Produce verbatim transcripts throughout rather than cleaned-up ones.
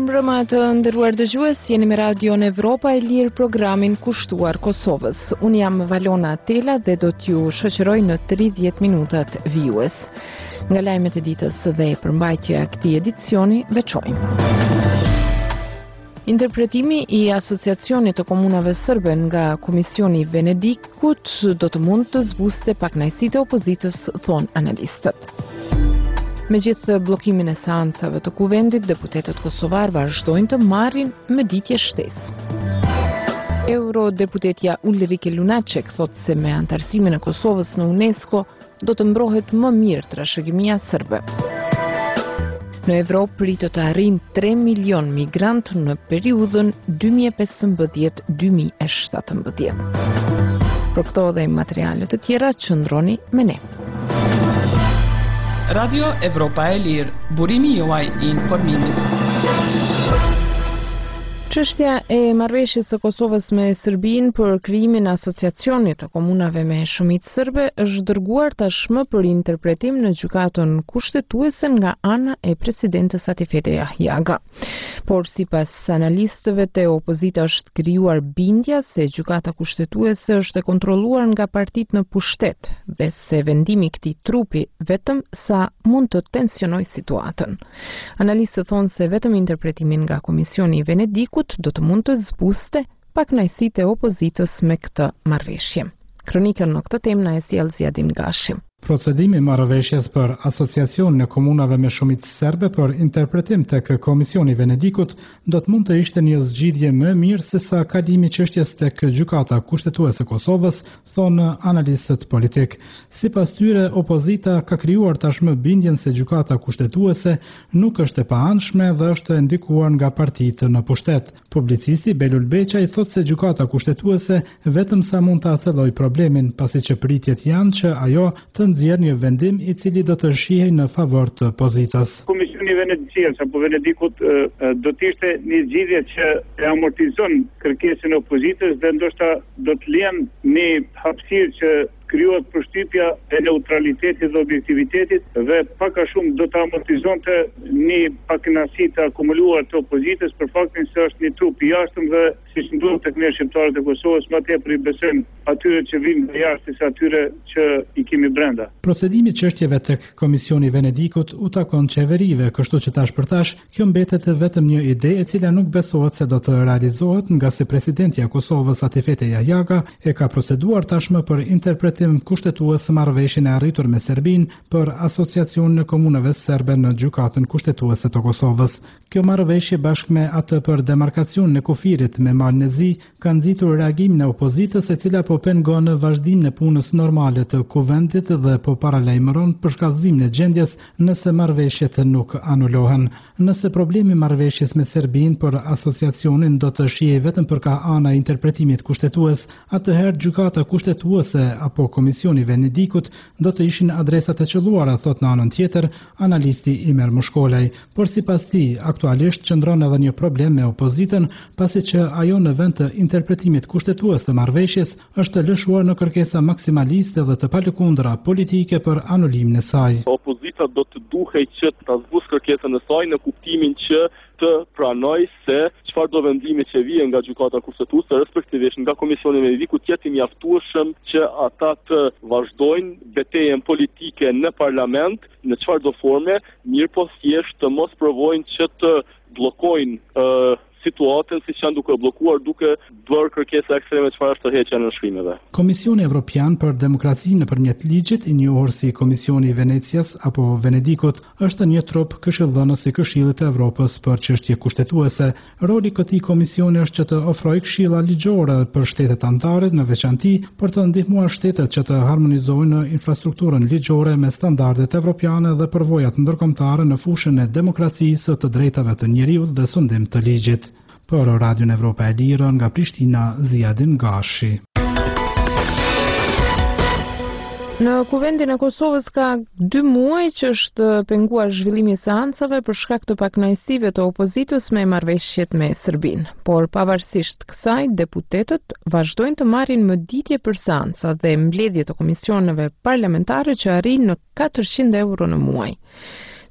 Mirëmbrëma të nderuar dëgjues, jeni me Radion Evropa e Lirë, programin kushtuar Kosovës. Unë jam Valona Tela dhe do t'ju shoqëroj në tridhjetë minutat vijues. Nga lajmet e ditës dhe përmbajtja e këtij edicioni veçojmë. Interpretimi i Asociacionit të Komunave Serbe nga Komisioni i Venedikut do të mund të zbuste pakënaqësitë e opozitës, thonë analistët. Megjithë bllokimin e seancave të kuvendit, deputetët kosovar vazhdojnë të marrin me ditje shtesë. Eurodeputetja Ulrike Lunacek thotë se me antarësimin e Kosovës në UNESCO do të mbrohet më mirë trashëgimia serbe. Në Evropë pritet të arrijnë tre milion migrant në periudhën dy mijë e pesëmbëdhjetë dy mijë e shtatëmbëdhjetë. Për këto dhe materiale të tjera qëndroni me ne. Radio Evropa e Lirë, burimi juaj i informimit. Çështja e marrëveshjes së Kosovës me Serbinë për krijimin e asociacionit të komunave me shumicë serbe është dërguar tashmë për interpretim në gjykatën kushtetuese nga ana e presidentes Atifete Jahjaga. Por sipas analistëve të opozita është krijuar bindja se gjykata kushtetuese është e kontrolluar nga partitë në pushtet dhe se vendimi i këtij trupi vetëm sa mund të tensionojë situatën. Analistët thonë se vetëm interpretimin nga Komisioni i Venedikut do të mund të zbuste pakënaqësitë e opozitës me këtë marrëveshje. Kronikën në këtë temë na e sjell Ziadin Gashi. Procedimi i marrëveshjes për asociacionin e komunave me shumicë serbe për interpretim tek Komisioni i Venedikut do të mund të ishte një zgjidhje më mirë se sa kalimi i çështjes tek Gjykata Kushtetuese e Kosovës, thonë analistët politik. Sipas tyre, opozita ka krijuar tashmë bindjen se Gjykata Kushtetuese nuk është e paanshme dhe është e ndikuar nga partitë në pushtet. Publicisti Belul Beçaj thotë se Gjykata Kushtetuese vetëm sa mund ta thellojë problemin, pasi që pritjet janë që ajo të nxjerrë një vendim i cili do të shihej në favor të opozitës. Komisioni Venedikut apo Venedikut do të ishte një zgjidhje që e amortizon kërkesën e opozitës dhe ndoshta do të lënë një hapësirë që krijohet përshtypja e neutralitetit dhe objektivitetit dhe pak a shumë do të amortizonte një pakënaqësi të akumuluar të opozitës për faktin se është një trup i jashtëm dhe siç ndodh tek ne shqiptarët e Kosovës, më tepër i besojmë atyre që vinë nga jashtë se atyre që i kemi brenda. Procedimi i çështjeve tek Komisioni i Venedikut u takon qeverive, kështu që tash për tash kjo mbetet vetëm një ide e cila nuk besohet se do të realizohet, nga se presidentja e Kosovës Atifete Jahjaga e ka proceduar tashmë për interpretim kushtetues marrëveshjen e arritur me Serbinë për asociacionin e komunave serbe në gjykatën kushtetuese të Kosovës. Kjo marrëveshje bashkë me atë për demarkacionin e kufirit me malën e zi ka nxitur reagimin e opozitës, e cila po pengon në vazhdimin e punës normale të kuvendit dhe po paralajmëron për shkallëzimin e gjendjes nëse marrëveshjet nuk anulohen. Nëse problemi i marrëveshjes me Serbinë për asociacionin do të shihej vetëm për ka ana e interpretimit kushtetues, atëherë gjykata kushtetuese apo Komisioni i Venedikut do të ishin adresat e qelluara, thot në anën tjetër analisti Imer Mushkolaj, por sipas tij aktualisht qëndron edhe një problem me opozitën, pasi që ajo në vend të interpretimit kushtetues të marrëveshjes është lëshuar në kërkesa maksimaliste dhe të palëkundra politike për anulimin e saj. Opozita do të duhej që ta zbusë kërkesën e saj në kuptimin që të pranoj se çfarë do vendimi që vijë nga gjykata kushtetuese, respektivisht nga Komisioni i Venedikut, jetë i mjaftueshëm që ata të vazhdojnë betejën politike në parlament në çfarëdo forme, mirë po thjesht të mos provojnë që të bllokojnë uh, situatën siç janë duke bllokuar, duke bërë kërkesa ekstreme çfarë është heqja në shkrimeve. Komisioni Evropian për Demokracinë nëpërmjet ligjit, i njohur si Komisioni i Venecias apo Venedikut, është një trup këshillëdhënës i Këshillit të Evropës për çështje kushtetuese. Roli i këtij komisioni është që të ofrojë këshilla ligjore për shtetet anëtare, në veçanti për të ndihmuar shtetet që të harmonizojnë infrastrukturën ligjore me standardet evropiane dhe përvojat ndërkombëtare në fushën e demokracisë, të drejtave të njerëzit dhe sundim të ligjit. Për Radion Evropa e Lirë nga Prishtina, Ziadin Gashi. Në kuvendin e Kosovës ka dy muaj që është penguar zhvillimi i seancave për shkak të pakënaqësive të opozitës me marrëveshjet me Serbinë. Por pavarësisht kësaj, deputetët vazhdojnë të marrin mëditje për seanca dhe mbledhje të komisioneve parlamentare që arrin në katërqind euro në muaj.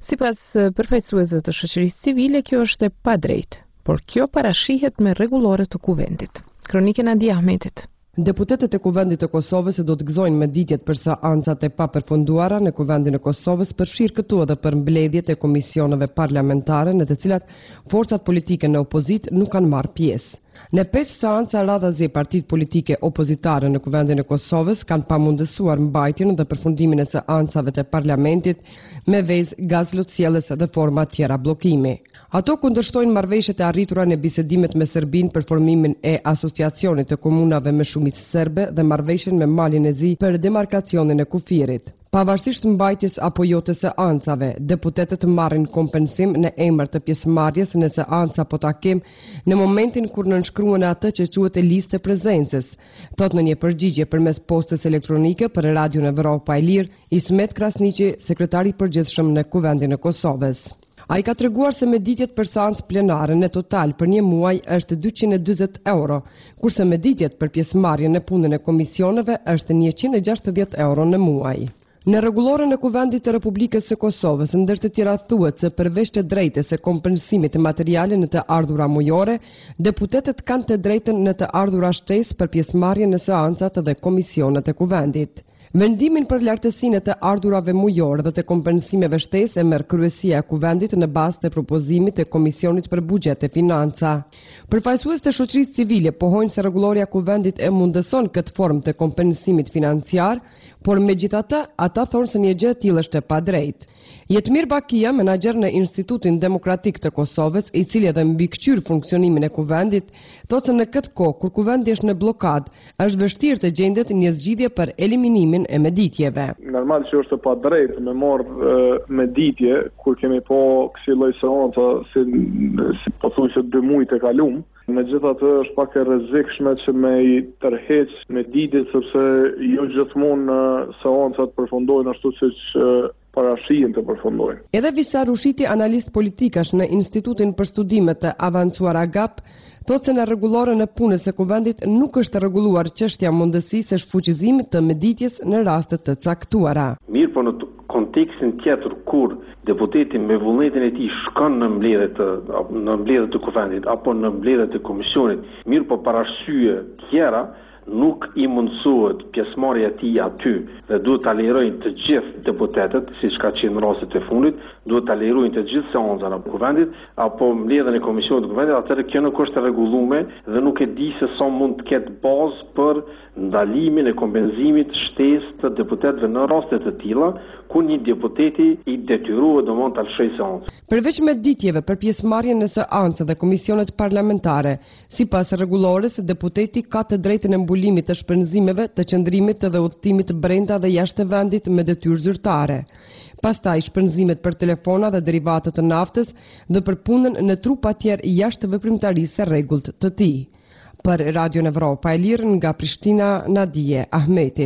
Sipas përfaqësuesve të shoqërisë civile, kjo është e padrejtë, por kjo parashihet me rregullore të kuvendit. Kronikën e Adi Ahmetit. Deputetët e Kuvendit të Kosovës do të gëzojnë me ditjet për seancat e papërfunduara në Kuvendin e Kosovës, përfshirë këtu edhe për mbledhjet e komisioneve parlamentare në të cilat forcat politike në opozit nuk kanë marrë pjesë. Në pesë seanca radhazi partitë politike opozitare në Kuvendin e Kosovës kanë pamundësuar mbajtjen dhe përfundimin e seancave të parlamentit me vezë gazlotësielës dhe forma tjera bllokimi. Ato kundërshtojnë marrëveshjet e arritura në bisedimet me Serbinë për formimin e asociacionit të komunave me shumicë serbe dhe marrëveshjen me Malin e Zi për demarkacionin e kufirit. Pavarësisht mbajtjes apo jo të seancave, deputetët marrin kompensim në emër të pjesëmarrjes në seanca apo takim në momentin kur nënshkruan atë që quhet e listë prezencës, thot në një përgjigje përmes postës elektronike për Radion Evropa e Lirë, Ismet Krasniqi, sekretari i përgjithshëm në Kuvendin e Kosovës. A i ka treguar se me ditjet për seancë plenare në total për një muaj është dyqind e dyzet euro, kurse me ditjet për pjesëmarrjen në punën e komisioneve është njëqind e gjashtëdhjetë euro në muaj. Në rregulloren e Kuvendit të Republikës së Kosovës, ndër të tjera thuhet se përveç të drejtës së kompensimit të materiale në të ardhura mujore, deputetët kanë të drejtën në të ardhura shtesë për pjesëmarrjen në seancat dhe komisionet e Kuvendit. Vendimin për lartësinë të ardhurave mujore dhe të kompensimeve shtesë e merr kryesia e Kuvendit në bazë të propozimit të Komisionit për Buxhet e Financa. Përfaqësues të shoqërisë civile pohojnë se rregulloria e Kuvendit e mundëson këtë formë të kompensimit financiar, por megjithatë ata thonë se një gjë e tillë është e padrejtë. Jetmir Bakia, menaxher në Institutin Demokratik të Kosovës, i cili edhe mbikëqyr funksionimin e Kuvendit, thotë se në këtë kohë kur Kuvendi është në blokadë, është vështirë të gjendet një zgjidhje për eliminimin e meditjeve. Normal që është e padrejtë me marrë meditje kur kemi po kësi lloj seanca si, si pothuajse dy muaj të kaluam. Megjithatë është pak e rrezikshme që me i tërheq meditjet sepse jo gjithmonë seancat përfundojnë ashtu siç parashihen të përfundojnë. Edhe Visa Rushiti, analist politikash në Institutin për Studimet të Avancuara G A P, thotë se në rregulloren e punës së Kuvendit nuk është rregulluar çështja mundësisë së shfuqizimit të meditjes në raste të caktuara. Mirë, po në kontekstin tjetër kur deputeti me vullnetin e tij shkon në mbledhje të në mbledhje të Kuvendit apo në mbledhje të komisionit, mirë, po para arsye tjera nuk i mundësohet pjesëmarrja e tij aty dhe duhet ta lejojnë të gjithë deputetët, siç ka qenë në rastet e fundit, duhet ta lejojnë të gjithë seancat e Kuvendit apo mbledhjen e komisionit të Kuvendit, atëherë kjo nuk është e rregulluar dhe nuk e di se sa mund të ketë bazë për ndalimin e kompenzimit shtesë të deputetëve në raste të tilla ku një deputeti i detyrohet domosdoshmë ta lëshojë seancën. Përveç meditjeve për pjesëmarrjen në seancë dhe komisionet parlamentare, sipas rregullores, deputeti ka të drejtën e mbulimit të shpenzimeve, të qëndrimit dhe udhëtimit brenda dhe jashtë vendit me detyrë zyrtare. Pastaj shpenzimet për telefona dhe derivatet të naftës dhe për punën në trupa tjerë jashtë veprimtarisë së rregullt të tij. Për Radion Evropa e Lirë nga Prishtina, Nadije Ahmeti.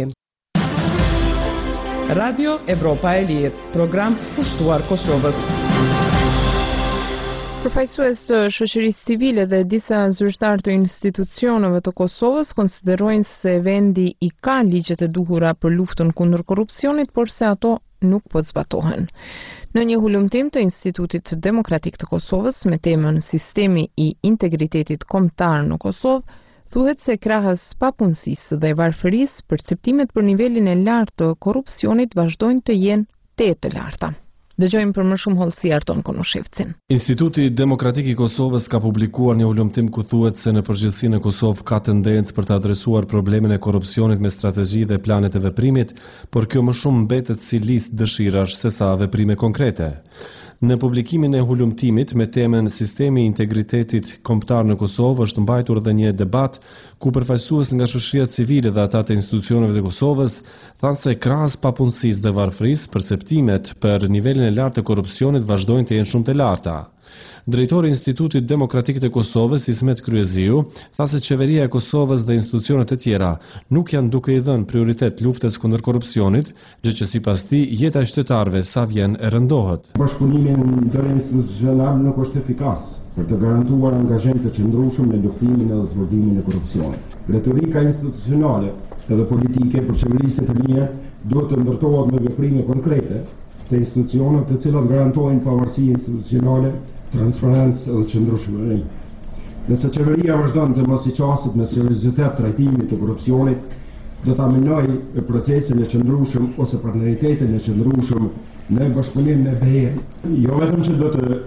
Radio Evropa e Lirë, program kushtuar Kosovës. Përfaqësues të shoqërisë civile dhe disa zyrtarë të institucioneve të Kosovës konsiderojnë se vendi i ka ligjet e duhura për luftën kundër korrupsionit, por se ato nuk po zbatohen. Në një hulumtim të Institutit Demokratik të Kosovës me temën Sistemi i Integritetit Kombëtar në Kosovë, thuhet se krahas papunësisë dhe varfërisë, perceptimet për nivelin e lartë të korrupsionit vazhdojnë të jenë te të larta. Dëgjojmë për më shumë hollësi Arton Konoshevcin. Instituti Demokratik i Kosovës ka publikuar një ulëmtim ku thuhet se në përgjithësi në Kosovë ka tendencë për të adresuar problemin e korrupsionit me strategji dhe plane të veprimit, por kjo më shumë mbetet si listë dëshirash sesa veprime konkrete. Në publikimin e hulumtimit me temën Sistemi i Integritetit Kombëtar në Kosovë është mbajtur edhe një debat ku përfaqësues nga shoqëria civile dhe ata të institucioneve të Kosovës thanë se krahas papunësisë dhe varfërisë, perceptimet për nivelin e lartë të korrupsionit vazhdojnë të jenë shumë të larta. Drejtori i Institutit Demokratik të Kosovës, Ismet Kryeziu, tha se qeveria e Kosovës dhe institucionet e tjera nuk janë duke i dhënë prioritet luftës kundër korrupsionit, gjë që sipas tij jeta e qytetarëve sa vjen e rëndohet. Bashkëpunimi interinstitucional nuk është efikas për të garantuar angazhim të qëndrueshëm në luftimin dhe zhvillimin e korrupsionit. Retorika institucionale edhe politike për qeverisë të mia duhet të ndërtohet me veprime konkrete të institucionet të cilat garantojnë pavarësi institucionale, transparencë dhe qëndrueshmëri. Nëse qeveria vazhdon të mos i qasit me seriozitet trajtimit të korrupsionit, do ta minojë procesin e qëndrueshëm ose partneritetin e qëndrueshëm në bashkëpunim me B E I. Jo vetëm që do të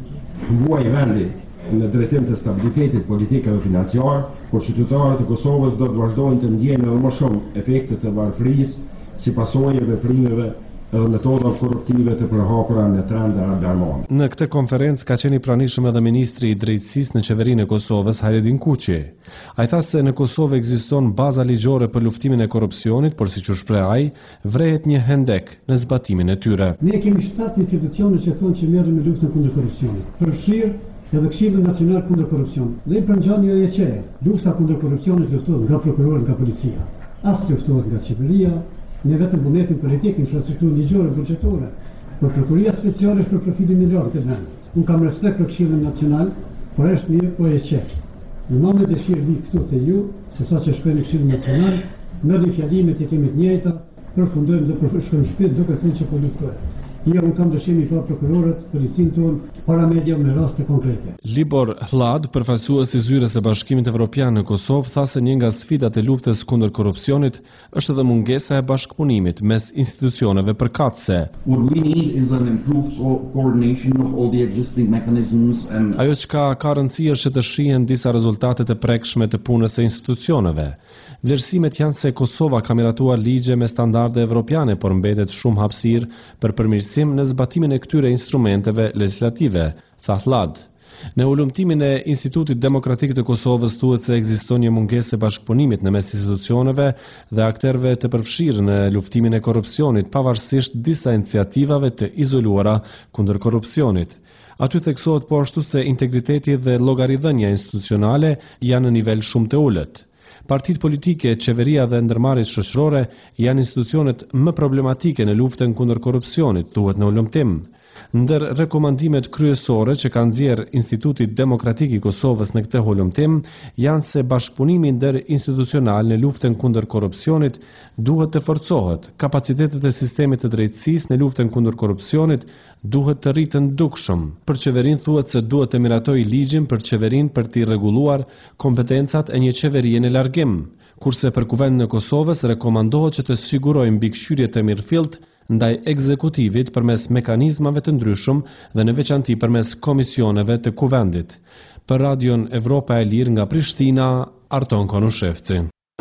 vuajë vendi në drejtim të stabilitetit politik dhe financiar, por qytetarët e Kosovës do të vazhdojnë të ndjejnë edhe më shumë efektet e varfërisë si pasojë e veprimeve edhe metoda korruptive të përhapura në trende alarmante. Në këtë konferencë ka qenë i pranishëm edhe ministri i drejtësisë në qeverinë e Kosovës, Hajredin Kuqi. Ai tha se në Kosovë ekziston baza ligjore për luftimin e korrupsionit, por siç u shpreh ai, vrehet një hendek në zbatimin e tyre. Ne kemi shtatë institucione që thonë që merren me luftën kundër korrupsionit. Përfshirë edhe Këshilli Nacional kundër korrupsionit. Dhe i përngjan një E Q E. Lufta kundër korrupsionit luftohet nga prokurori, nga policia. As luftohet nga qeveria, ne vetëm vullnetin politik, infrastrukturën ligjore, buxhetore, por prokuria speciale është për profilin miliard këtë vend. Unë kam respekt për Këshillin Nacional, por është një O E Q. Në moment dëshirë vi këtu të ju, se sa që shkojnë në Këshillin Nacional, në dy fjalimet e kemi të njëjta, përfundojmë dhe përshkojmë shpit duke thënë që po luftojmë. Jo, unë kam dëshirë pa prokurorët, policinë tonë, para media me raste konkrete. Libor Hlad, përfaqësues i zyrës së Bashkimit Evropian në Kosovë, tha se një nga sfidat e luftës kundër korrupsionit është edhe mungesa e bashkëpunimit mes institucioneve përkatëse. What we need is an improved coordination of all the existing mechanisms and Ajo çka ka rëndësi është që të shihen disa rezultate të prekshme të punës së institucioneve. Vlerësimet janë se Kosova ka miratuar ligje me standarde evropiane, por mbetet shumë hapësirë për përmirësim në zbatimin e këtyre instrumenteve legislative, tha Hlad. Në ulëmtimin e Institutit Demokratik të Kosovës thuhet se ekziston një mungesë e bashkëpunimit në mes institucioneve dhe akterëve të përfshirë në luftimin e korrupsionit, pavarësisht disa iniciativave të izoluara kundër korrupsionit. Aty theksohet po ashtu se integriteti dhe llogaridhënia institucionale janë në nivel shumë të ulët. Partitë politike, qeveria dhe ndërmarrjet shoqërore janë institucionet më problematike në luftën kundër korrupsionit, thuhet në ulëmtim. Ndër rekomandimet kryesore që ka nxjerrë Instituti Demokratik i Kosovës në këtë ulëmtim janë se bashkëpunimi ndër institucional në luftën kundër korrupsionit duhet të forcohet, kapacitetet e sistemit të drejtësisë në luftën kundër korrupsionit duhet të rritën dukshëm. Për qeverinë thuhet se duhet të miratojë ligjin për qeverinë për të rregulluar kompetencat e një qeverie në largim, kurse për Kuvendin e Kosovës rekomandohet që të sigurojë mbikëqyrje të mirëfillt ndaj ekzekutivit përmes mekanizmave të ndryshëm dhe në veçanti përmes komisioneve të Kuvendit. Për Radion Evropa e Lirë nga Prishtina, Arton Konushevci.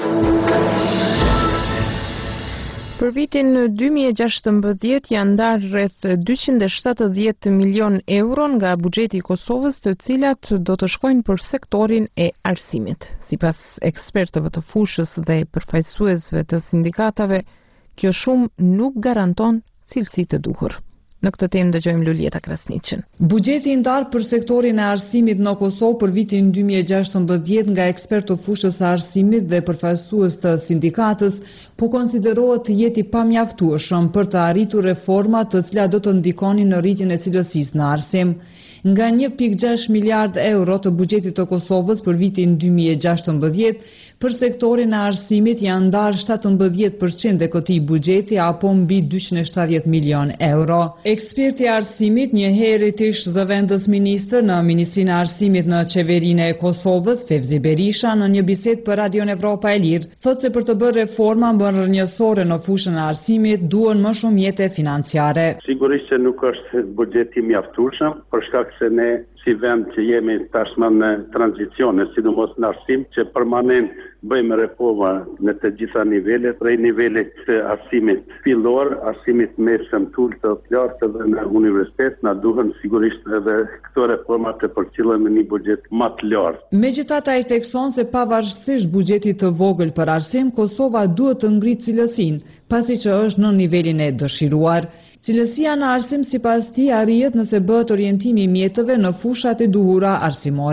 Për vitin dy mijë e gjashtëmbëdhjetë janë ndarë rreth dyqind e shtatëdhjetë milion euro nga buxheti i Kosovës, të cilat do të shkojnë për sektorin e arsimit. Sipas ekspertëve të fushës dhe përfaqësuesve të sindikatave, kjo shumë nuk garanton cilësi të duhur. Në këtë temë dëgjojmë Lulieta Krasniqin. Buxheti i ndarë për sektorin e arsimit në Kosovë për vitin dy mijë e gjashtëmbëdhjetë nga ekspertë të fushës së arsimit dhe përfaqësues të sindikatës po konsiderohet të jetë i pamjaftueshëm për të arritur reforma të cilat do të ndikonin në rritjen e cilësisë në arsim. Nga një pikë gjashtë miliard euro të buxhetit të Kosovës për vitin dy mijë e gjashtëmbëdhjetë, për sektorin e arsimit janë ndarë shtatëmbëdhjetë përqind e këtij buxheti apo mbi dyqind e shtatëdhjetë milion euro. Eksperti i arsimit, një herëtish zëvendës ministër në Ministrinë e Arsimit në Qeverinë e Kosovës, Fevzi Berisha, në një bisedë për Radion Evropa e Lirë, thotë se për të bërë reforma më rrënjësore në fushën e arsimit duhen më shumë mjete financiare. Sigurisht që nuk është buxheti mjaftueshëm, për shkak se ne si vend që jemi tashmë në tranzicione, sidomos në arsim, që permanent bëjmë reforma në të gjitha nivelet, prej nivelit të arsimit fillor, arsimit mesëm tul të lartë dhe në universitet, na duhen sigurisht edhe këto reforma të përcjellen në një buxhet më të lartë. Megjithatë, ai thekson se pavarësisht buxhetit të vogël për arsim, Kosova duhet të ngritë cilësinë, pasi që është në nivelin e dëshiruar. Cilësia në arsim sipas tij arrihet nëse bëhet orientimi i mjetëve në fushat e duhura arsimore.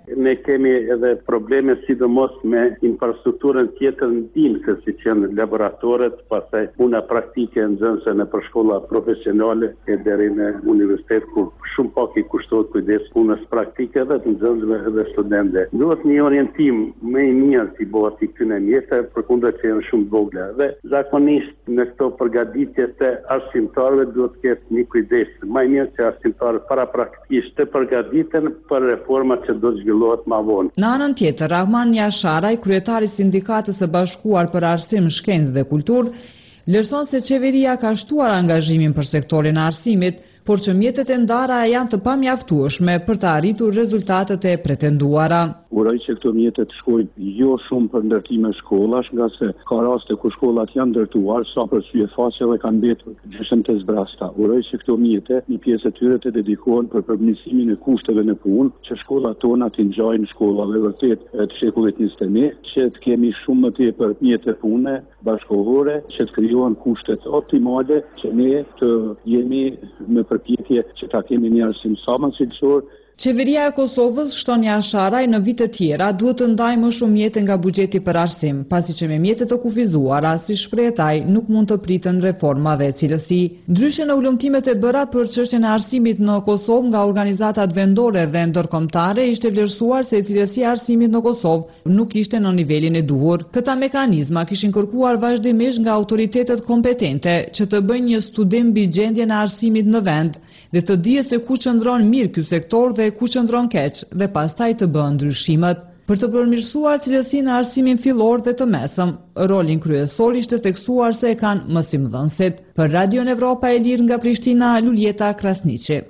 Ne kemi edhe probleme sidomos me infrastrukturën tjetër ndihmëse, siç janë laboratoret, pastaj puna praktike nxënëse në për shkolla profesionale e deri në universitet, ku shumë pak i kushtohet kujdes punës praktike dhe të nxënësve dhe studentëve. Duhet një orientim më i mirë si bëhet i këtyre mjeteve, përkundër që janë shumë të vogla. Dhe zakonisht në këto përgatitje të arsimtarëve duhet të ketë një kujdes më i mirë që arsimtarët parapraktikisht të përgatiten për reformat që do të zhvillohet më vonë. Në anën tjetër, Rahman Jasharaj, kryetari i Sindikatës së Bashkuar për Arsim, Shkencë dhe Kulturë, vlerëson se qeveria ka shtuar angazhimin për sektorin e arsimit, por që mjetet e ndara janë të pamjaftueshme për të arritur rezultatet e pretenduara. Uroj që këto mjetet shkojnë jo shumë për ndërtime shkollash, nga se ka raste ku shkollat janë ndërtuar, sa për syje faqe dhe kanë mbetur gjysmë të zbrasta. Uroj që këto mjete, një pjesë e tyre të dedikohen për përmirësimin e kushteve në punë, që shkollat tona të ngjajnë shkollave vërtet të shekullit njëzet e një, që të kemi shumë më tepër mjete pune bashkëkohore, që të krijohen kushtet optimale, që ne të jemi në përpjekje që ta kemi një arsim sa më cilësor. Qeveria e Kosovës, shton Jasharaj, në vite tjera duhet të ndajë më shumë mjete nga buxheti për arsim, pasi që me mjete të kufizuara, si shpreh ai, nuk mund të pritën reforma dhe cilësi. Ndryshe në ulëmtimet e bëra për çështjen e arsimit në Kosovë nga organizatat vendore dhe ndërkombëtare, ishte vlerësuar se cilësia e arsimit në Kosovë nuk ishte në nivelin e duhur. Këta mekanizma kishin kërkuar vazhdimisht nga autoritetet kompetente që të bëjnë një studim mbi gjendjen e arsimit në vend dhe të dihet se ku qëndron mirë ky sektor dhe ku qëndron keq dhe pastaj të bëhen ndryshimet. Për të përmirësuar cilësinë e arsimin fillor dhe të mesëm, rolin kryesor ishte theksuar se e kanë mësimdhënësit. Për Radion Evropa e Lirë nga Prishtina, Luljeta Krasniqi.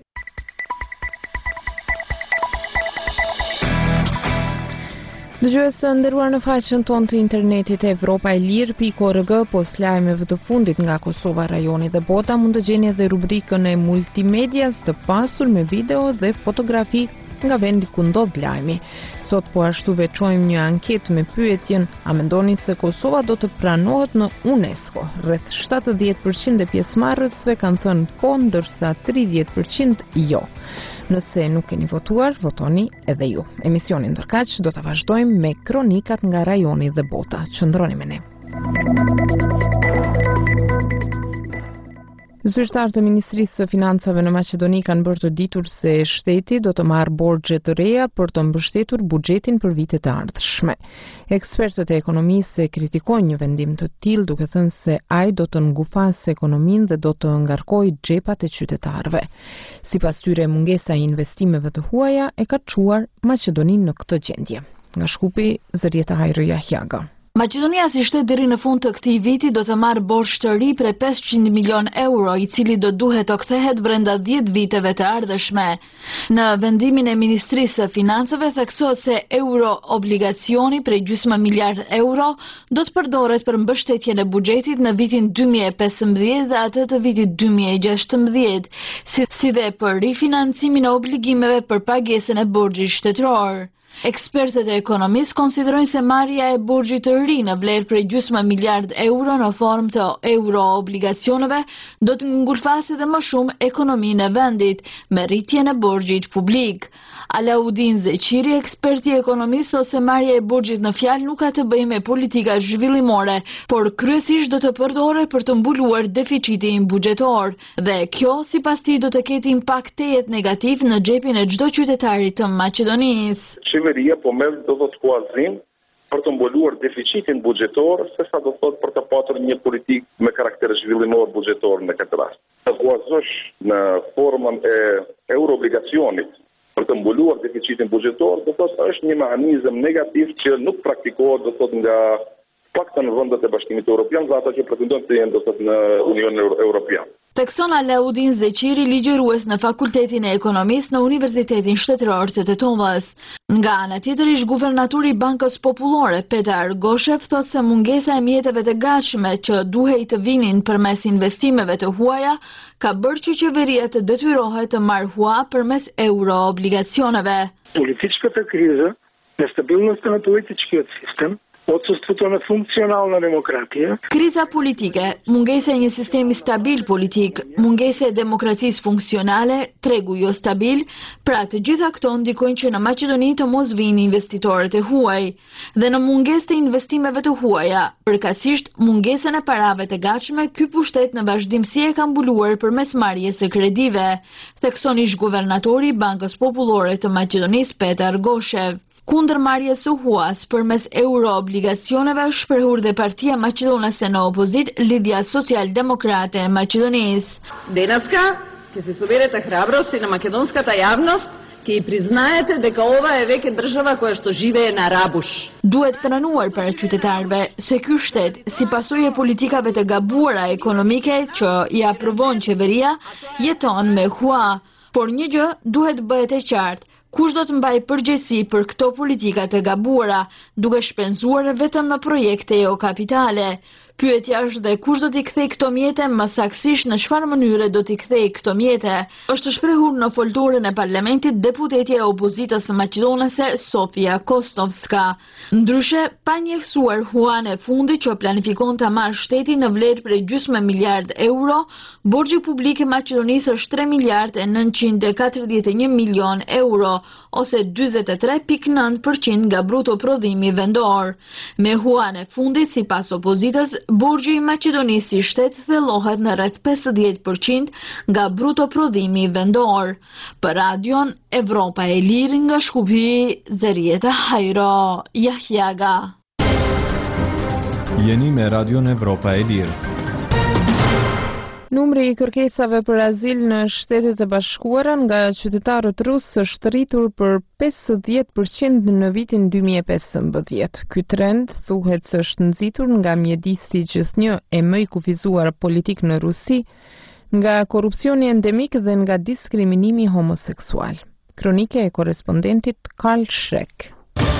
Dëgjuesë nderuar, në faqen tonë të internetit Evropa e Lirë pikë org, pos lajmeve të fundit nga Kosova, rajoni dhe bota, mund të gjeni edhe rubrikën e multimedias të pasur me video dhe fotografi nga vendi ku ndodh lajmi. Sot po ashtu veçojmë një anketë me pyetjen: a mendoni se Kosova do të pranohet në UNESCO? Rreth shtatëdhjetë përqind e pjesëmarrësve kanë thënë po, ndërsa tridhjetë përqind jo. Nëse nuk keni votuar, votoni edhe ju. Emisionin ndërkaq do ta vazhdojmë me kronikat nga rajoni dhe bota. Qëndroni me ne. Zyrtarët e Ministrisë së Financave në Maqedoni kanë bërë të ditur se shteti do të marrë borxhe të reja për të mbështetur buxhetin për vitet e ardhshme. Ekspertët e ekonomisë e kritikojnë një vendim të tillë, duke thënë se ai do të ngufasë ekonominë dhe do të ngarkojë xhepat e qytetarëve. Sipas tyre, mungesa e investimeve të huaja e ka çuar Maqedoninë në këtë gjendje. Nga Shkupi, Zërieta Hajrëja Hjaga. Maqedonia si shtet deri në fund të këtij viti do të marrë borxh të ri prej pesëqind milion euro, i cili do duhet të kthehet brenda dhjetë viteve të ardhshme. Në vendimin e Ministrisë së Financave theksohet se euro obligacioni prej gjysmë miliard euro do të përdoret për mbështetjen e buxhetit në vitin dy mijë e pesëmbëdhjetë dhe atë të vitit dy mijë e gjashtëmbëdhjetë, si, si dhe për rifinancimin e obligimeve për pagesën e borxhit shtetëror. Ekspertët e ekonomisë konsiderojnë se marrja e borxhit të ri në vlerë prej gjysmë miliard euro në formë të euro obligacioneve do të ngulfasë edhe më shumë ekonominë e vendit me rritjen e borxhit publik. Alaudin Zeqiri, eksperti ekonomist, ose marrja e borxhit në fjalë nuk ka të bëjë me politika zhvillimore, por kryesisht do të përdoret për të mbuluar deficitin buxhetor, dhe kjo sipas tij do të ketë impakt tejet negativ në xhepin e çdo qytetari të Maqedonisë. Qeveria po merr do të kuazim për të mbuluar deficitin buxhetor, sesa do të thotë për të patur një politikë me karakter zhvillimor buxhetor në këtë rast. Të kuazosh në formën e euroobligacionit për të mbuluar deficitin buxhetor, do thotë është një mehanizëm negativ që nuk praktikohet, do thotë nga paktën në vendet e Bashkimit Evropian dhe ata që pretendojnë të jenë do thotë në Unionin Evropian. Tekson Alaudin Zeqiri, ligjërues në Fakultetin e Ekonomisë në Universitetin Shtetëror të Tetovës. Nga ana tjetër, ish guvernaturi i Bankës Popullore, Petar Goshev, thotë se mungesa e mjeteve të gatshme që duhej të vinin përmes investimeve të huaja ka bërë që qeveria të detyrohet të marrë hua përmes euro obligacioneve. Политическата криза, нестабилността на политическият систем o constituição funcional na democracia. Kriza politike, mungesa e një sistemi stabil politik, mungesa e demokracisë funksionale, tregu jo stabil, pra të gjitha këto ndikojnë që në Maqedoni të mos vinë investitorët e huaj dhe në mungesë të investimeve të huaja. Përkatësisht, mungesën e parave të gatshme, ky pushtet në vazhdimsi e ka mbuluar përmes marrjes së kredive, theksoni ish-guvernatori i Bankës Popullore të Maqedonisë Petar Goshev. Kundër marrjes së huas përmes euro-obligacioneve është shprehur dhe Partia Maqedonase në opozit, Lidhja Social-Demokrate e Maqedonisë. Денаска ќе се соберете храброст и на македонската јавност, ќе и признаете дека ова е веќе држава која што живее на рабуш. Duhet pranuar para qytetarëve se ky shtet, si pasojë e politikave të gabuara ekonomike që i aprovon qeveria, jeton me hua, por një gjë duhet bëhet e qartë. Kush do të mbajë përgjegjësi për këto politika të gabuara, duke shpenzuar vetëm në projekte jo kapitale? Pyetja është dhe kush do t'i kthej këto mjete, më saktësisht në çfarë mënyre do t'i kthej këto mjete? Është shprehur në folturën e parlamentit deputetja e opozitës maqedonase Sofia Kostovska. Ndryshe, pa njehsuar huan e fundit që planifikon të marrë shteti në vlerë prej gjysmë miliard euro, borxhi publik i Maqedonisë është tre miliard e nëntëqind e katërdhjetë e një milion euro, ose dyzet e tre pikë nëntë përqind nga bruto prodhimi vendor. Me huan e fundit, sipas opozitës, borxhi i Maqedonisë si shtet thellohet në rreth pesëdhjetë përqind nga bruto prodhimi vendor. Për radion Evropa e Lirë nga Shkupi, Zerieta Hajro, Jahjaga. Jeni me radion Evropa e Lirë. Numri i kërkesave për azil në Shtetet e Bashkuara nga qytetarët rusë është rritur për pesëdhjetë përqind në vitin dy mijë e pesëmbëdhjetë. Ky trend thuhet se është nxitur nga mjedisi gjithnjë e më i kufizuar politik në Rusi, nga korrupsioni endemik dhe nga diskriminimi homoseksual. Kronike e korrespondentit Karl Shrek.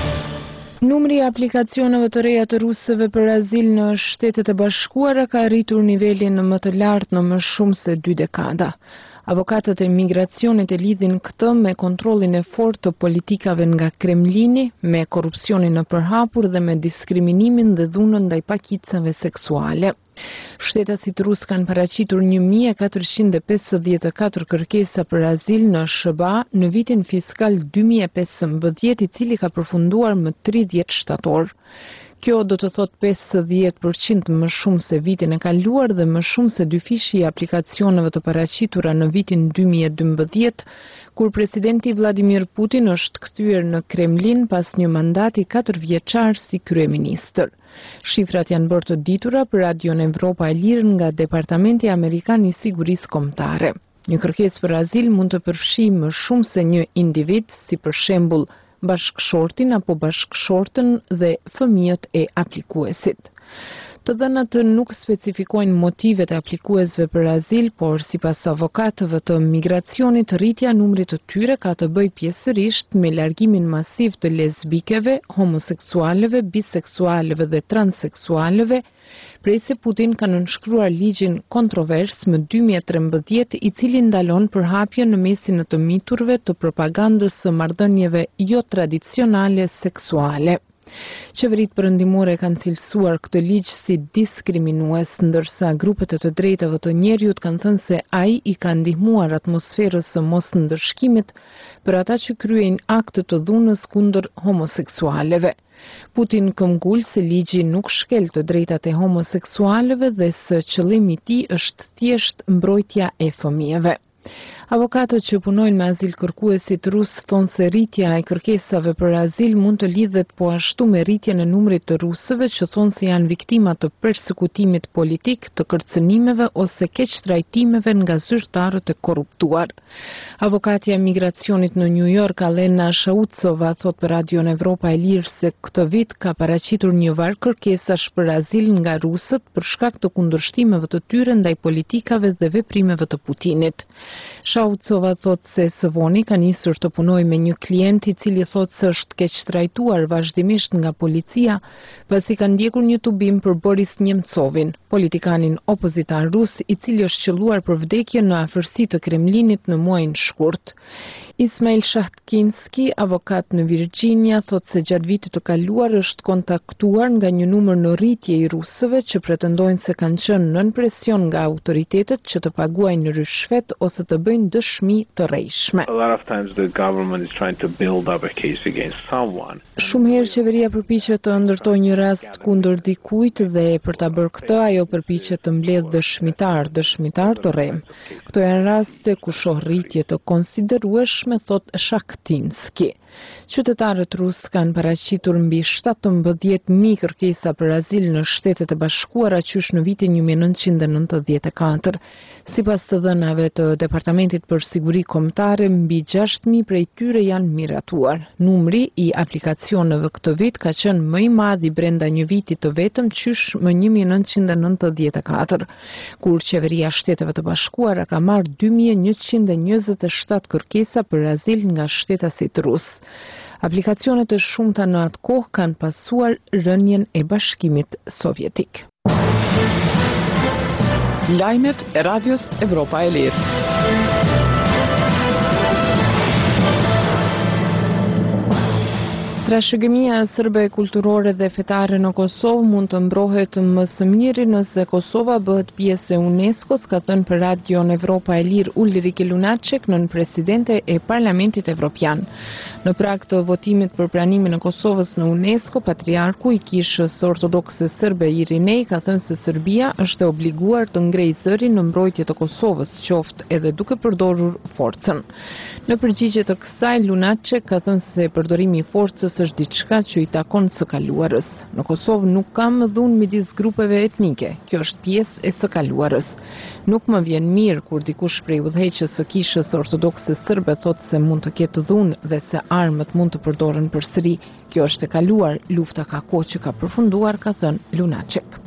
Numri i aplikacioneve të reja të rusëve për azil në Shtetet e Bashkuara ka rritur nivelin më të lartë në më shumë se dy dekada. Avokatët e migracionit e lidhin këtë me kontrollin e fortë të politikave nga Kremlini, me korrupsionin në përhapur dhe me diskriminimin dhe dhunën ndaj pakicave seksuale. Shtetasit rus kanë paraqitur një mijë e katërqind e pesëdhjetë e katër kërkesa për azil në S B A në vitin fiskal dy mijë e pesëmbëdhjetë, i cili ka përfunduar më tridhjetë shtator. Kjo do të thot pesëdhjetë përqind më shumë se vitin e kaluar dhe më shumë se dyfishi i aplikacioneve të paraqitura në vitin dy mijë e dymbëdhjetë, kur presidenti Vladimir Putin është kthyer në Kremlin pas një mandati katërvjeçar si kryeministër. Shifrat janë bërë të ditura për Radion Evropa e Lirë nga Departamenti Amerikan i Sigurisë Kombëtare. Një kërkesë për azil mund të përfshijë më shumë se një individ, si për shembull bashkëshortin apo bashkëshortën dhe fëmijët e aplikuesit. Të dhënat nuk specifikojnë motivet e aplikuesve për azil, por sipas avokatëve të migracionit, rritja numrit të tyre ka të bëjë pjesërisht me largimin masiv të lesbikeve, homoseksualeve, biseksualeve dhe transseksualeve, prej se Putin ka nënshkruar ligjin kontrovers më dy mijë e trembëdhjetë, i cili ndalon përhapjen në mesin e të miturve të propagandës së marrëdhënieve jo tradicionale seksuale. Qeveritë perëndimore kanë cilësuar këtë ligj si diskriminues, ndërsa grupet e të drejtave të njerëzit kanë thënë se ai i ka ndihmuar atmosferës së mosndërshkimit për ata që kryejnë akte të dhunës kundër homoseksualeve. Putin këmbgul se ligji nuk shkel të drejtat e homoseksualeve dhe se qëllimi i tij është thjesht mbrojtja e fëmijëve. Avokatët që punojnë me azil kërkuesit rus thonë se rritja e kërkesave për azil mund të lidhet po ashtu me rritjen e numrit të rusëve që thonë se janë viktima të persekutimit politik, të kërcënimeve ose keqtrajtimeve nga zyrtarët e korruptuar. Avokatja e migracionit në New York, Alena Shautsova, thot për Radion Evropa e Lirë se këtë vit ka paraqitur një varg kërkesash për azil nga rusët për shkak të kundërshtimeve të tyre ndaj politikave dhe veprimeve të Putinit. Shautsova thot se së voni ka nisur të punojë me një klient i cili thot se është keq trajtuar vazhdimisht nga policia, pasi ka ndjekur një tubim për Boris Nemcovin, politikanin opozitar rus i cili është qelluar për vdekje në afërsi të Kremlinit në muajin shkurt. Ismail Shahtkinski, avokat në Virginia, thot se gjatë vitit të kaluar është kontaktuar nga një numër në rritje i rusëve që pretendojnë se kanë qenë nën presion nga autoritetet që të paguajnë rishfet ose të bëjnë dëshmi të rrejshme. A lot of times the government is trying to build up a case against someone. Shumë herë qeveria përpiqet të ndërtojë një rast kundër dikujt dhe për ta bërë këtë ajo përpiqet të mbledh dëshmitar, dëshmitar të rrem. Këto janë raste ku shoh rritje të konsiderueshme, thot Shakhtinski. Qytetarët rusë kanë paraqitur mbi shtatëmbëdhjetë mijë kërkesa për azil në Shtetet e Bashkuara qysh në vitin një mijë e nëntëqind e nëntëdhjetë e katër. Sipas të dhënave të Departamentit për Siguri Kombëtare, mbi gjashtë mijë prej tyre janë miratuar. Numri i aplikacioneve këtë vit ka qenë më i madh i brenda një viti të vetëm qysh më një mijë e nëntëqind e nëntëdhjetë e katër, kur qeveria e Shteteve të Bashkuara ka marrë dy mijë e njëqind e njëzet e shtatë kërkesa për azil nga shtetasit rusë. Aplikacionet e shumta në atë kohë kanë pasuar rënien e Bashkimit Sovjetik. Lajmet e Radios Evropa e Lirë. Trashëgimia sërbe kulturore dhe fetare në Kosovë mund të mbrohet më së miri nëse Kosova bëhet pjesë e UNESCO-s, ka thënë për Radion Evropa e Lirë Ulrike Lunacek, nën presidente e Parlamentit Evropian. Në prag të votimit për pranimin e Kosovës në UNESCO, patriarku i Kishës Ortodokse Serbe Irinej ka thënë se Serbia është e obliguar të ngrejë zërin në mbrojtje të Kosovës, qoftë edhe duke përdorur forcën. Në përgjigje të kësaj, Lunacek ka thënë se përdorimi i forcës është diçka që i takon së kaluarës. Në Kosovë nuk ka më dhunë midis grupeve etnike. Kjo është pjesë e së kaluarës. Nuk më vjen mirë kur dikush prej udhëheqës së Kishës Ortodokse Serbe thotë se mund të ketë dhunë dhe se armët mund të përdoren përsëri. Kjo është e kaluar, lufta ka kohë që ka përfunduar, ka thënë Lunacek.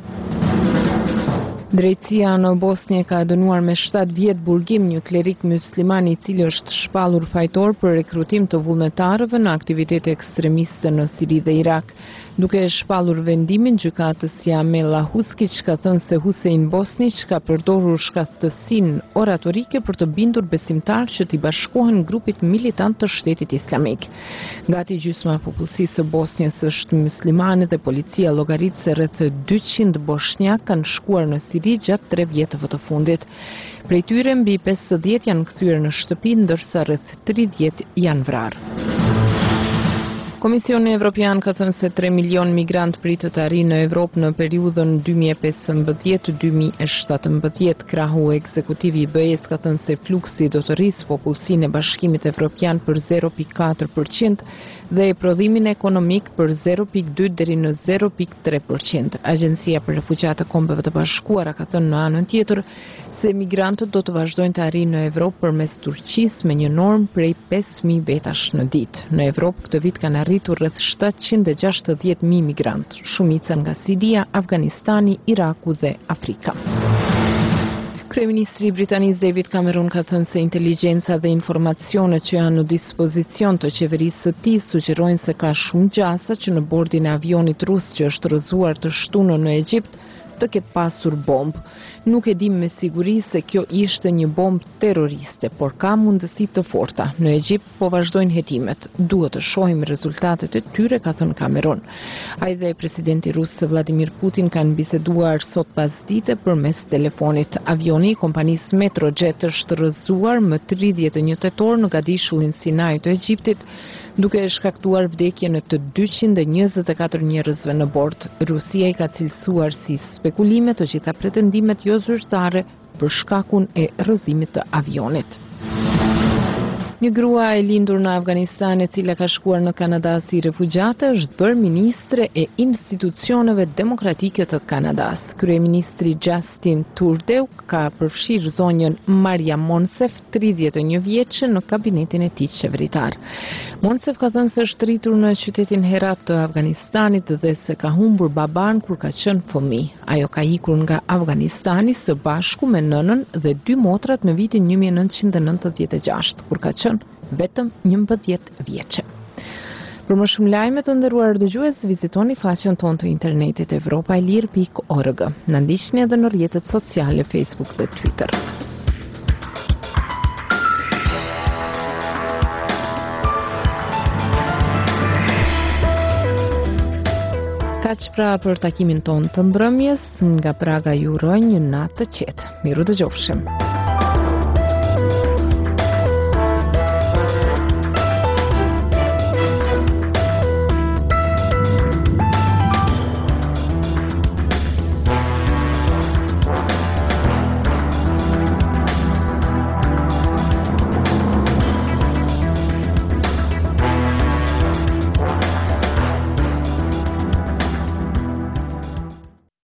Drejtësia në Bosnjë ka dënuar me shtatë vjet burgim një klerik musliman i cili është shpallur fajtor për rekrutim të vullnetarëve në aktivitete ekstremiste në Siri dhe Irak. Duke e shpallur vendimin, gjykatës Jamela Huskić ka thënë se Husein Bosnić ka përdorur shkathësinë oratorike për të bindur besimtar që t'i bashkohen grupit militant të Shtetit Islamik. Gati gjysma e popullsisë së Bosnjës është muslimane dhe policia llogarit se rreth dyqind bosnjak kanë shkuar në Siri gjatë tre vjetëve të fundit. Prej tyre mbi pesëdhjetë janë kthyer në shtëpi, ndërsa rreth tridhjetë janë vrarë. Komisioni Evropian ka thënë se tre milion migrant pritet të arrijnë në Evropë në periudhën dy mijë e pesëmbëdhjetë dy mijë e shtatëmbëdhjetë. Krahu ekzekutivi i B E-s ka thënë se fluksi do të rrisë popullsinë e Bashkimit Evropian për zero pikë katër përqind dhe e prodhimin ekonomik për zero pikë dy deri në zero pikë tre përqind. Agjencia për Refugjat e Kombeve të Bashkuara ka thënë në anën tjetër se migrantët do të vazhdojnë të arrijnë në Evropë përmes Turqisë me një normë prej pesë mijë vetash në ditë. Në Evropë këtë vit kanë arritur rreth shtatëqind e gjashtëdhjetë mijë migrant, shumica nga Siria, Afganistani, Iraku dhe Afrika. Kryeministri britanik David Cameron ka thënë se inteligjenca dhe informacionet që janë në dispozicion të qeverisë së tij sugjerojnë se ka shumë gjasa që në bordin e avionit rus që është rrëzuar të shtunën në Egjipt të ketë pasur bombë. Nuk e dim me siguri se kjo ishte një bombë terroriste, por ka mundësi të forta. Në Egjipt po vazhdojnë hetimet. Duhet të shohim rezultatet e tyre, ka thënë Cameron. Ai dhe presidenti rus Vladimir Putin kanë biseduar sot pasdite përmes telefonit. Avioni i kompanisë Metrojet është rrëzuar më tridhjetë e një tetor në Gadishullin Sinai të Egjiptit, duke e shkaktuar vdekjen e të dyqind e njëzet e katër njerëzve në bord. Rusia i ka cilësuar si spekulime të gjitha pretendimet jo zyrtare për shkakun e rrëzimit të avionit. Një grua e lindur në Afganistan e cila ka shkuar në Kanada si refugjate është bërë ministre e institucioneve demokratike të Kanadas. Kryeministri Justin Trudeau ka përfshirë zonjën Maria Monsef, tridhjetë e një vjeçe, në kabinetin e tij qeveritar. Monsef ka thënë se është rritur në qytetin Herat të Afganistanit dhe se ka humbur baban kur ka qenë fëmijë. Ajo ka ikur nga Afganistani së bashku me nënën dhe dy motrat në vitin një mijë e nëntëqind e nëntëdhjetë e gjashtë, kur ka qenë vetëm njëmbëdhjetë vjeçe. Për më shumë lajme të nderuar dëgjues, vizitoni faqen tonë të internetit evropailir pikë org. Na ndiqni edhe në rrjetet sociale Facebook dhe Twitter. Kaq pra për takimin tonë të mbrëmjes, nga Praga ju uroj një natë të qetë. Miru dëgjofshim.